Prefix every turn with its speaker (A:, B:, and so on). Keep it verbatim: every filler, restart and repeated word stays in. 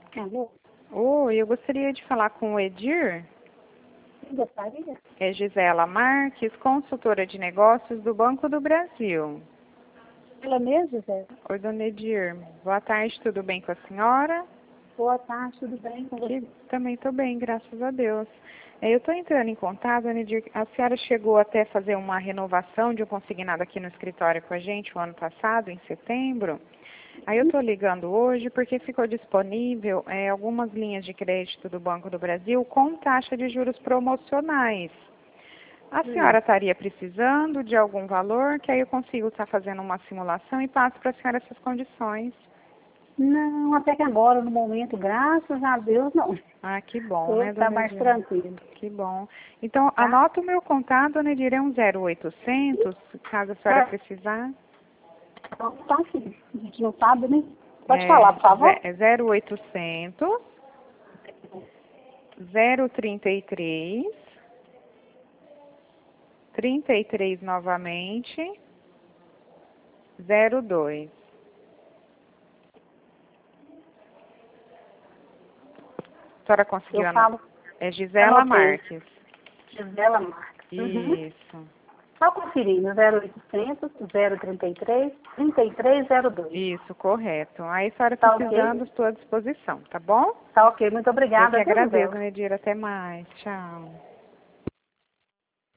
A: Alô?
B: Oi, eu gostaria de falar com o Edir.
A: Gostaria?
B: É Gisela Marques, consultora de negócios do Banco do Brasil.
A: Ela mesmo, Zé?
B: Oi, dona Edir. Boa tarde, tudo bem com a senhora?
A: Boa tarde, tudo bem com você?
B: Que, também estou bem, graças a Deus. É, eu estou entrando em contato, dona Edir. A senhora chegou até fazer uma renovação de um consignado aqui no escritório com a gente o ano passado, em setembro. Aí eu estou ligando hoje porque ficou disponível é, algumas linhas de crédito do Banco do Brasil com taxa de juros promocionais. A senhora estaria precisando de algum valor, que aí eu consigo estar fazendo uma simulação e passo para a senhora essas condições.
A: Não, até que agora, no momento, graças a Deus, não.
B: Ah, que bom,
A: Hoje
B: né,
A: está
B: dona
A: mais
B: Edir?
A: tranquilo.
B: Que bom. Então,
A: Tá?
B: anota o meu contato, dona Edir, é um zero oitocentos, caso a senhora
A: É.
B: precisar.
A: Então, tá aqui. A gente não sabe, né? Pode falar,
B: É,
A: por favor.
B: é zero oitocentos, zero trinta e três, trinta e três novamente, zero dois. A senhora conseguiu
A: Eu
B: anotar?
A: falo,
B: É Gisela
A: anotei.
B: Marques.
A: Gisela Marques. Uhum.
B: Isso.
A: Só conferindo, zero oitocentos, zero trinta e três, trinta e três zero dois.
B: Isso, correto. Aí, a senhora
A: Tá ok?
B: precisando, estou à disposição, tá bom?
A: Tá ok. Muito
B: Eu que
A: obrigada, viu,
B: agradeço,
A: Gisela?
B: Nedir. Até mais. Tchau.